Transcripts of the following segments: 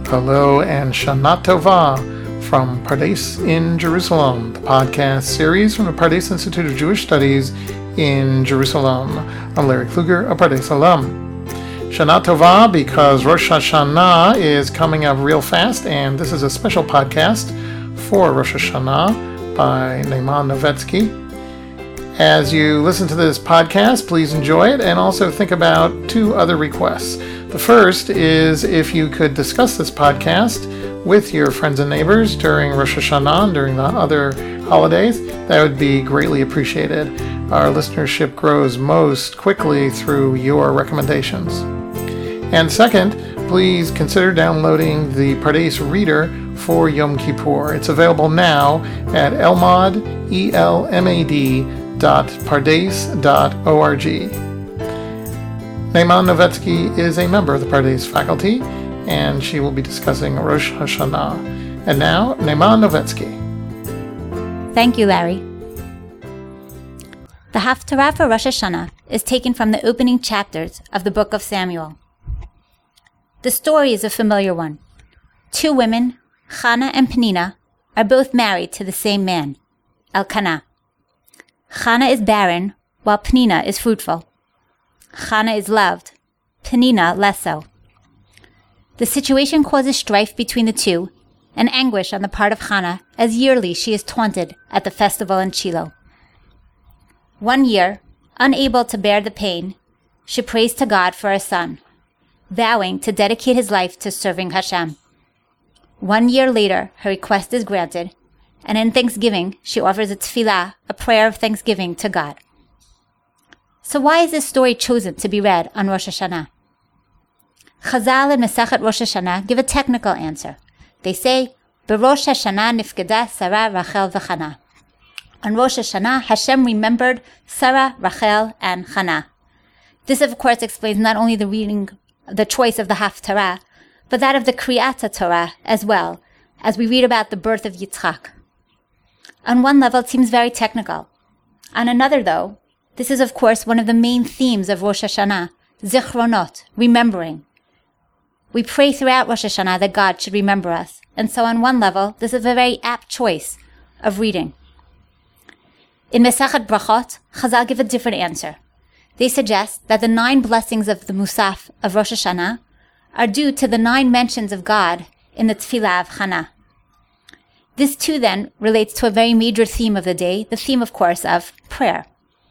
Hello and Shana Tova from Pardes in Jerusalem, the podcast series from the Pardes Institute of Jewish Studies in Jerusalem. I'm Larry Kluger, a Pardes alum. Shana Tova because Rosh Hashanah is coming up real fast, and this is a special podcast for Rosh Hashanah by Neyman Novetsky. As you listen to this podcast, please enjoy it and also think about two other requests. The first is if you could discuss this podcast with your friends and neighbors during Rosh Hashanah and during the other holidays. That would be greatly appreciated. Our listenership grows most quickly through your recommendations. And second, please consider downloading the Pardes Reader for Yom Kippur. It's available now at elmad.pardes.org. Neyman Novetsky is a member of the Pardes faculty, and she will be discussing Rosh Hashanah. And now, Neyman Novetsky. Thank you, Larry. The Haftarah for Rosh Hashanah is taken from the opening chapters of the book of Samuel. The story is a familiar one. Two women, Chana and Penina, are both married to the same man, Elkanah. Chana is barren, while Penina is fruitful. Chana is loved, Penina less so. The situation causes strife between the two and anguish on the part of Chana as yearly she is taunted at the festival in Shiloh. One year, unable to bear the pain, she prays to God for a son, vowing to dedicate his life to serving Hashem. 1 year later, her request is granted, and in thanksgiving, she offers a tefillah, a prayer of thanksgiving to God. So why is this story chosen to be read on Rosh Hashanah? Chazal and Masechet Rosh Hashanah give a technical answer. They say, B'Rosh Hashanah nifkeda Sarah, Rachel, v'Chana. On Rosh Hashanah, Hashem remembered Sarah, Rachel, and Chana. This, of course, explains not only the choice of the Haftarah, but that of the Kriyat Torah as well, as we read about the birth of Yitzchak. On one level, it seems very technical. On another, though, this is, of course, one of the main themes of Rosh Hashanah, Zichronot, remembering. We pray throughout Rosh Hashanah that God should remember us, and so on one level, this is a very apt choice of reading. In Masechet Brachot, Chazal give a different answer. They suggest that the 9 blessings of the Musaf of Rosh Hashanah are due to the 9 mentions of God in the Tefillah of Chana. This too then relates to a very major theme of the day, the theme, of course, of prayer.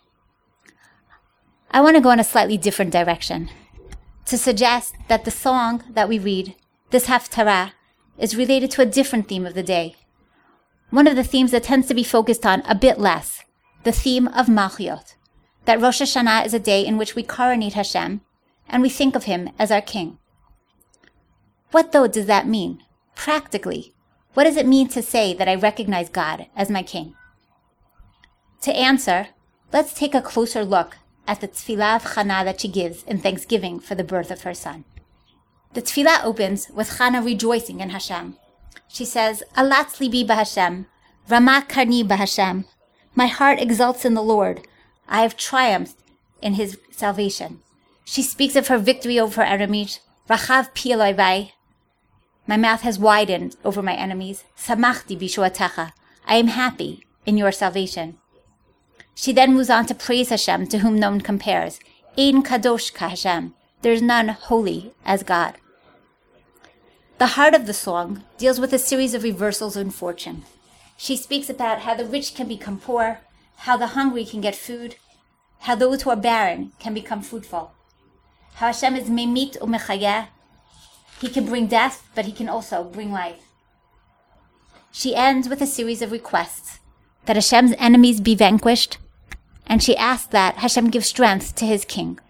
I want to go in a slightly different direction, to suggest that the song that we read, this Haftarah, is related to a different theme of the day. One of the themes that tends to be focused on a bit less, the theme of Malchiot, that Rosh Hashanah is a day in which we coronate Hashem, and we think of him as our king. What, though, does that mean? Practically, what does it mean to say that I recognize God as my king? To answer, let's take a closer look at the tefillah of Chana that she gives in thanksgiving for the birth of her son. The tefillah opens with Chana rejoicing in Hashem. She says, Alatz libi b'Hashem, Ramah karni b'Hashem. My heart exults in the Lord. I have triumphed in his salvation. She speaks of her victory over her enemies. Rachav pi eloivai. My mouth has widened over my enemies. Samachti bishuatecha. I am happy in your salvation. She then moves on to praise Hashem, to whom no one compares. Ein kadosh ka Hashem. There is none holy as God. The heart of the song deals with a series of reversals in fortune. She speaks about how the rich can become poor, how the hungry can get food, how those who are barren can become fruitful, how Hashem is memit umechayeh. He can bring death, but he can also bring life. She ends with a series of requests, that Hashem's enemies be vanquished, and she asks that Hashem give strength to his king.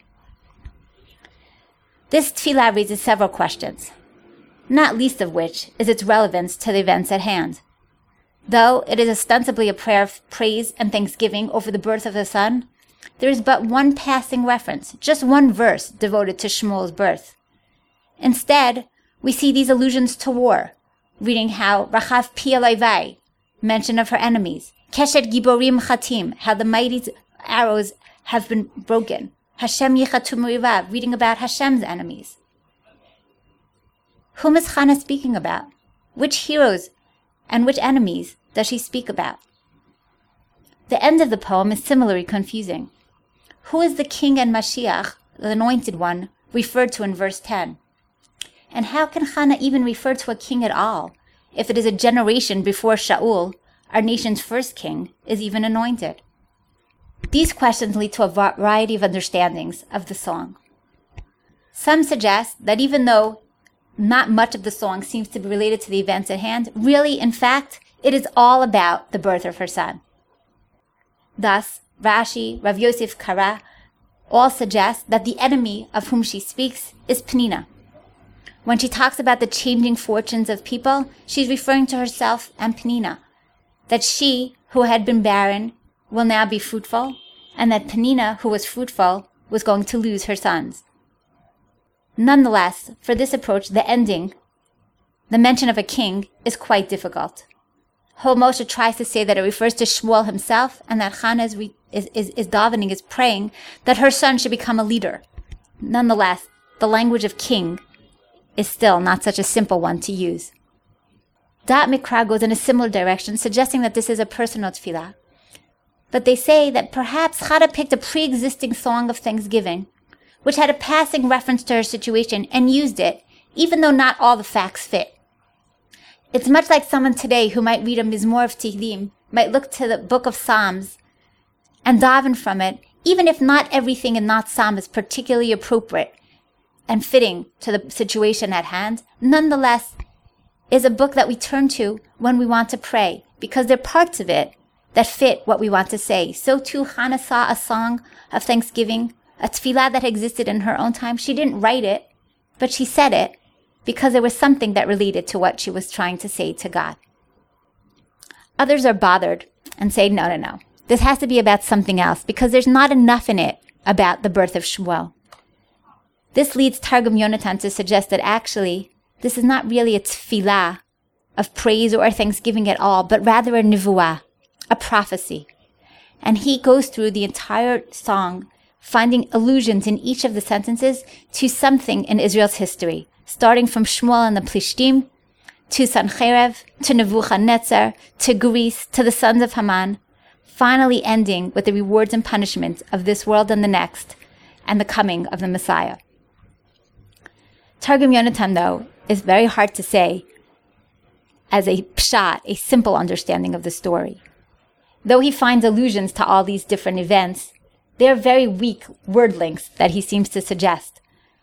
This tefillah raises several questions, not least of which is its relevance to the events at hand. Though it is ostensibly a prayer of praise and thanksgiving over the birth of the son, there is but one passing reference, just one verse devoted to Shmuel's birth. Instead, we see these allusions to war, reading how Rachav pi eloivai, mention of her enemies, Keshet giborim chatim, how the mighty arrows have been broken, Hashem yichatu merivav, reading about Hashem's enemies. Whom is Hannah speaking about? Which heroes and which enemies does she speak about? The end of the poem is similarly confusing. Who is the king and Mashiach, the anointed one, referred to in verse 10? And how can Hannah even refer to a king at all, if it is a generation before Shaul, our nation's first king, is even anointed? These questions lead to a variety of understandings of the song. Some suggest that even though not much of the song seems to be related to the events at hand, really, in fact, it is all about the birth of her son. Thus, Rashi, Rav Yosef Kara, all suggest that the enemy of whom she speaks is Penina. When she talks about the changing fortunes of people, she's referring to herself and Penina, that she, who had been barren, will now be fruitful, and that Penina, who was fruitful, was going to lose her sons. Nonetheless, for this approach, the ending, the mention of a king, is quite difficult. Moshe tries to say that it refers to Shmuel himself, and that Hannah is davening, is praying that her son should become a leader. Nonetheless, the language of king is still not such a simple one to use. Da'at Mikra goes in a similar direction, suggesting that this is a personal tefillah. But they say that perhaps Hannah picked a pre-existing song of thanksgiving, which had a passing reference to her situation, and used it, even though not all the facts fit. It's much like someone today who might read a Mizmor of Tehillim, might look to the book of Psalms, and daven from it, even if not everything in that psalm is particularly appropriate and fitting to the situation at hand. Nonetheless, is a book that we turn to when we want to pray, because there are parts of it that fit what we want to say. So too, Hannah saw a song of thanksgiving, a tefillah that existed in her own time. She didn't write it, but she said it because there was something that related to what she was trying to say to God. Others are bothered and say, no. This has to be about something else, because there's not enough in it about the birth of Shmuel. This leads Targum Yonatan to suggest that actually, this is not really a tefillah of praise or thanksgiving at all, but rather a nivuah, a prophecy. And he goes through the entire song, finding allusions in each of the sentences to something in Israel's history, starting from Shmuel and the Plishtim, to Sancherev, to Nebuchadnezzar, to Greece, to the sons of Haman, finally ending with the rewards and punishments of this world and the next, and the coming of the Messiah. Targum Yonatan, though, is very hard to say as a pshat, a simple understanding of the story. Though he finds allusions to all these different events, they are very weak word links that he seems to suggest,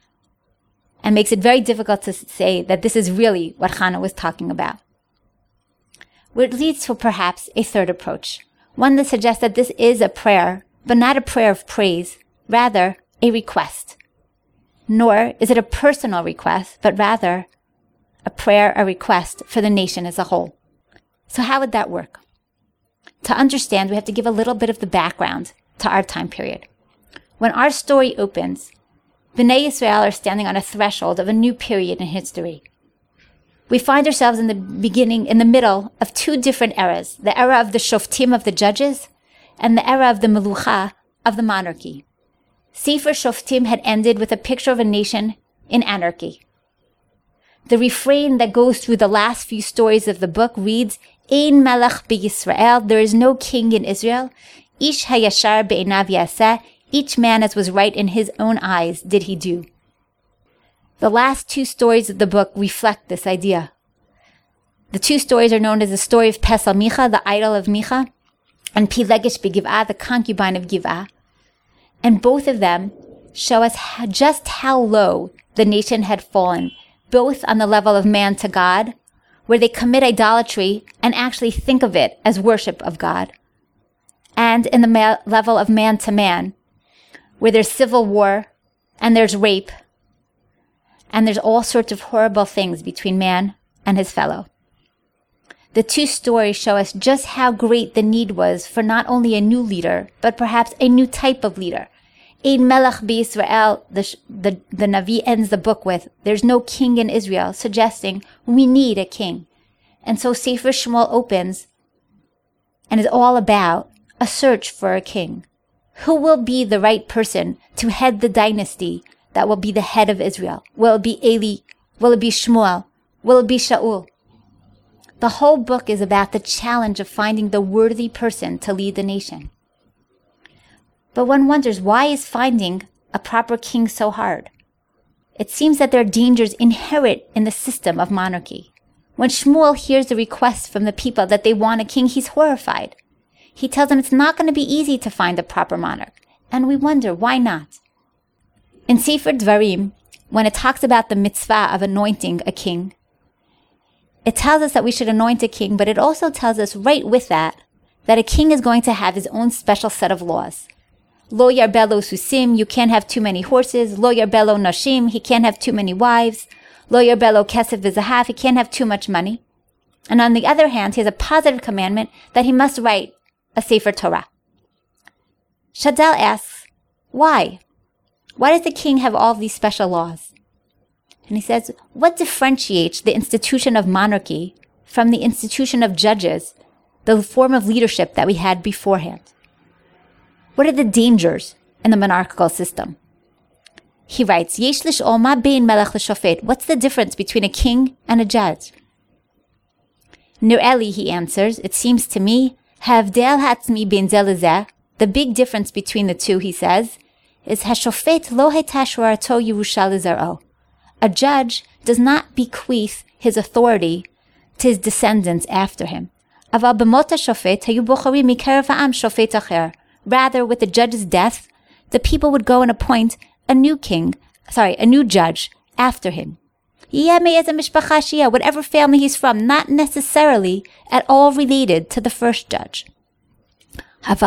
and makes it very difficult to say that this is really what Hannah was talking about. Which leads to perhaps a third approach, one that suggests that this is a prayer, but not a prayer of praise, rather a request. Nor is it a personal request, but rather a prayer, a request for the nation as a whole. So how would that work? To understand, we have to give a little bit of the background to our time period. When our story opens, Bnei Yisrael are standing on a threshold of a new period in history. We find ourselves in the middle of two different eras, the era of the Shoftim, of the judges, and the era of the Melucha, of the monarchy. Sefer Shoftim had ended with a picture of a nation in anarchy. The refrain that goes through the last few stories of the book reads, Ein melech b'Yisrael, there is no king in Israel. Ish hayashar be'einav yaseh, each man as was right in his own eyes did he do. The last two stories of the book reflect this idea. The two stories are known as the story of Pesel Micha, the idol of Micha, and Pilegesh b'Giv'ah, the concubine of Giv'ah. And both of them show us just how low the nation had fallen, both on the level of man to God, where they commit idolatry and actually think of it as worship of God, and in the level of man to man, where there's civil war and there's rape and there's all sorts of horrible things between man and his fellow. The two stories show us just how great the need was for not only a new leader, but perhaps a new type of leader. Ein melech b'Yisrael, the Navi ends the book with, there's no king in Israel, suggesting we need a king. And so Sefer Shmuel opens and is all about a search for a king. Who will be the right person to head the dynasty that will be the head of Israel? Will it be Eli Will it be Shmuel? Will it be Shaul? The whole book is about the challenge of finding the worthy person to lead the nation. But one wonders, why is finding a proper king so hard? It seems that there are dangers inherent in the system of monarchy. When Shmuel hears the request from the people that they want a king, he's horrified. He tells them it's not going to be easy to find a proper monarch. And we wonder, why not? In Sefer Dvarim, when it talks about the mitzvah of anointing a king, it tells us that we should anoint a king, but it also tells us right with that a king is going to have his own special set of laws. Lo yarbelo susim, you can't have too many horses. Lo yarbelo nashim, he can't have too many wives. Lo yarbelo kesef v'zahav, he can't have too much money. And on the other hand, he has a positive commandment that he must write a Sefer Torah. Shadal asks, why? Why does the king have all of these special laws? And he says, what differentiates the institution of monarchy from the institution of judges, the form of leadership that we had beforehand? What are the dangers in the monarchical system? He writes, Yesh lish'ol ma bein melech l'shofet. What's the difference between a king and a judge? Nir'eli, he answers, it seems to me, havdel hatzmi bein zeh lezeh, the big difference between the two, he says, is hashofet lo heta shorarato Yerusha lezar'o. A judge does not bequeath his authority to his descendants after him. Aval b'mot hashofet hayu bocharim mikerev ha'am shofet acher. Rather, with the judge's death, the people would go and appoint a new judge after him. Whatever family he's from, not necessarily at all related to the first judge. But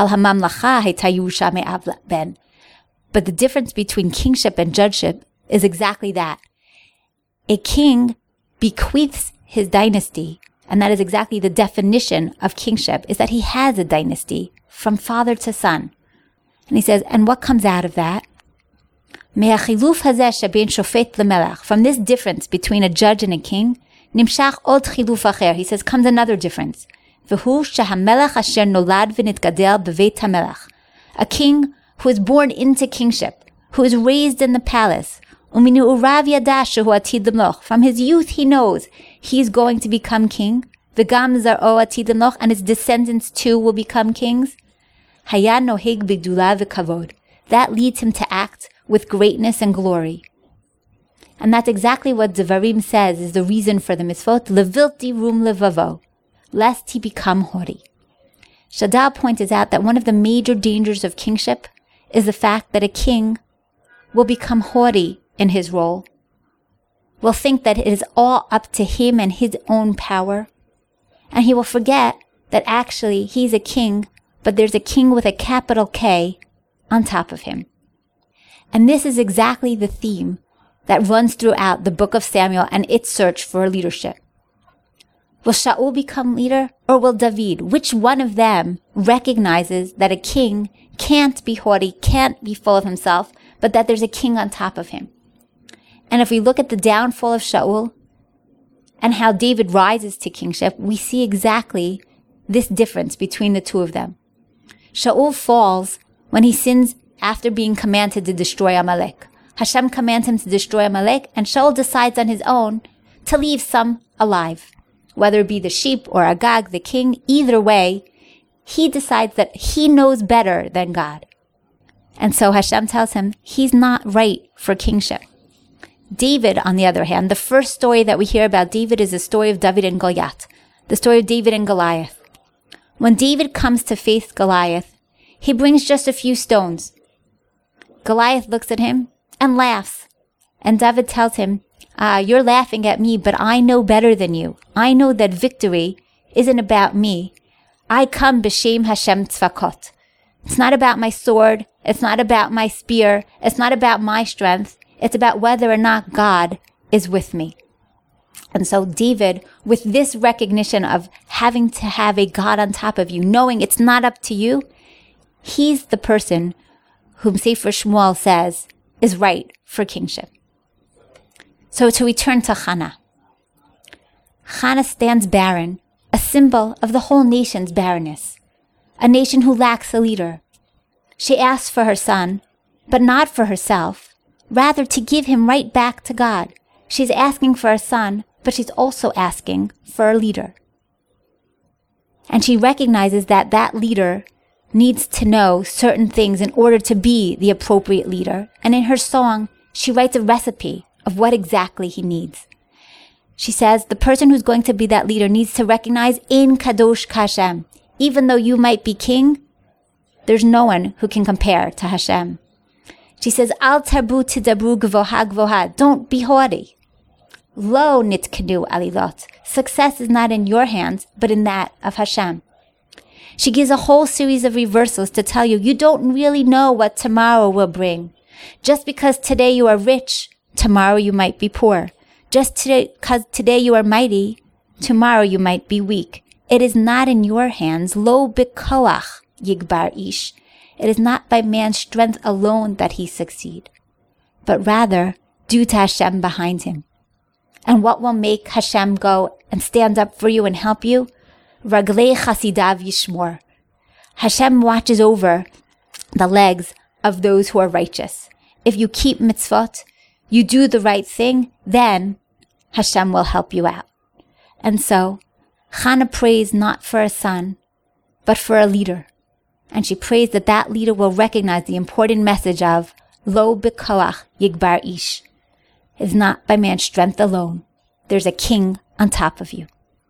the difference between kingship and judgeship is exactly that. A king bequeaths his dynasty, and that is exactly the definition of kingship, is that he has a dynasty from father to son. And he says, and what comes out of that? From this difference between a judge and a king, he says, comes another difference. A king who is born into kingship, who is raised in the palace. From his youth he knows he is going to become king. And his descendants too will become kings. That leads him to act with greatness and glory. And that's exactly what Devarim says is the reason for the mitzvot, levilti rum levavo, lest he become haughty. Shadal pointed out that one of the major dangers of kingship is the fact that a king will become haughty in his role, will think that it is all up to him and his own power, and he will forget that actually he's a king, but there's a king with a capital K on top of him. And this is exactly the theme that runs throughout the book of Samuel and its search for leadership. Will Shaul become leader, or will David? Which one of them recognizes that a king can't be haughty, can't be full of himself, but that there's a king on top of him? And if we look at the downfall of Shaul and how David rises to kingship, we see exactly this difference between the two of them. Shaul falls when he sins after being commanded to destroy Amalek. Hashem commands him to destroy Amalek, and Shaul decides on his own to leave some alive. Whether it be the sheep or Agag, the king, either way, he decides that he knows better than God. And so Hashem tells him he's not right for kingship. David, on the other hand, the first story that we hear about David is the story of David and Goliath, the story of David and Goliath. When David comes to face Goliath, he brings just a few stones. Goliath looks at him and laughs. And David tells him, you're laughing at me, but I know better than you. I know that victory isn't about me. I come b'shem Hashem tzvakot. It's not about my sword. It's not about my spear. It's not about my strength. It's about whether or not God is with me. And so David, with this recognition of having to have a God on top of you, knowing it's not up to you, he's the person whom Sefer Shmuel says is right for kingship. So to return to Hannah. Hannah stands barren, a symbol of the whole nation's barrenness, a nation who lacks a leader. She asks for her son, but not for herself, rather to give him right back to God, She's asking for a son, but she's also asking for a leader. And she recognizes that that leader needs to know certain things in order to be the appropriate leader. And in her song, she writes a recipe of what exactly he needs. She says the person who's going to be that leader needs to recognize in Kadosh Hashem. Even though you might be king, there's no one who can compare to Hashem. She says, Al tarbu tidabru gvoha gvoha. Don't be haughty. Lo nitkanu alilot. Success is not in your hands, but in that of Hashem. She gives a whole series of reversals to tell you don't really know what tomorrow will bring. Just because today you are rich, tomorrow you might be poor. Just because today you are mighty, tomorrow you might be weak. It is not in your hands. Lo bikoach yigbar ish. It is not by man's strength alone that he succeed, but rather due to Hashem behind him. And what will make Hashem go and stand up for you and help you? Raglei chasidav yishmor. Hashem watches over the legs of those who are righteous. If you keep mitzvot, you do the right thing, then Hashem will help you out. And so, Chana prays not for a son, but for a leader. And she prays that that leader will recognize the important message of Lo b'koach yigbar ish. It's not by man's strength alone. There's a king on top of you.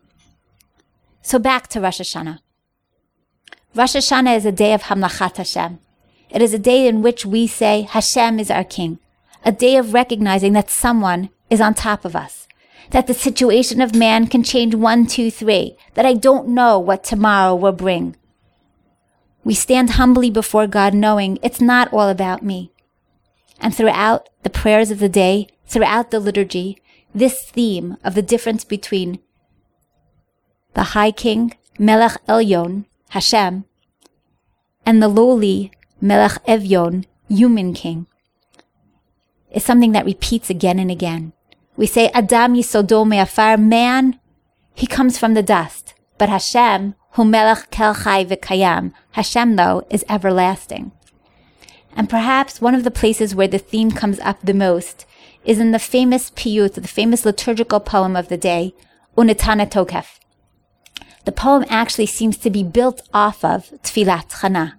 So back to Rosh Hashanah. Rosh Hashanah is a day of Hamlachat Hashem. It is a day in which we say Hashem is our king. A day of recognizing that someone is on top of us. That the situation of man can change 1, 2, 3. That I don't know what tomorrow will bring. We stand humbly before God knowing it's not all about me. And throughout the prayers of the day, throughout the liturgy, this theme of the difference between the high king, Melech Elyon, Hashem, and the lowly Melech Evyon, human king, is something that repeats again and again. We say, Adam yisodo me'afar, man, he comes from the dust. But Hashem, hu melech kel chai v'kayam, Hashem, though, is everlasting. And perhaps one of the places where the theme comes up the most is in the famous piyut, the famous liturgical poem of the day, Unetana Tokef. The poem actually seems to be built off of Tfilat Chana.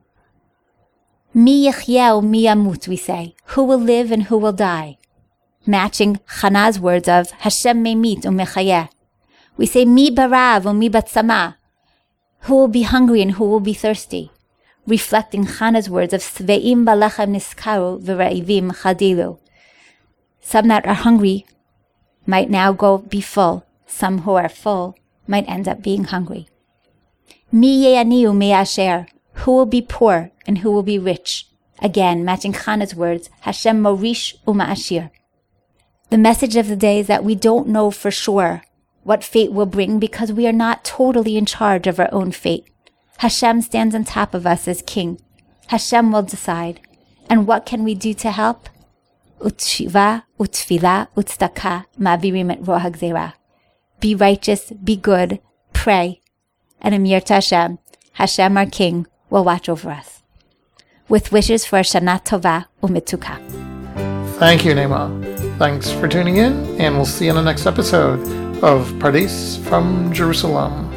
Mi yichyeh mi yamut, we say. Who will live and who will die? Matching Chana's words of Hashem meimit umechayeh. We say mi barav umi batzama. Who will be hungry and who will be thirsty? Reflecting Chana's words of Sveim balachem niskaru v'ra'ivim chadilu. Some that are hungry might now go be full. Some who are full might end up being hungry. Mi ye'aniu mi asher. Who will be poor and who will be rich? Again, matching Chana's words, Hashem morish uma'ashir. The message of the day is that we don't know for sure what fate will bring because we are not totally in charge of our own fate. Hashem stands on top of us as king. Hashem will decide. And what can we do to help? Utshiva, utfila, utstaka, ma'virim et roh hagzera. Be righteous, be good, pray, and Amir Hashem, Hashem our king, will watch over us. With wishes for Shana Tova Umituka. Thank you, Nema. Thanks for tuning in, and we'll see you on the next episode of Pardes from Jerusalem.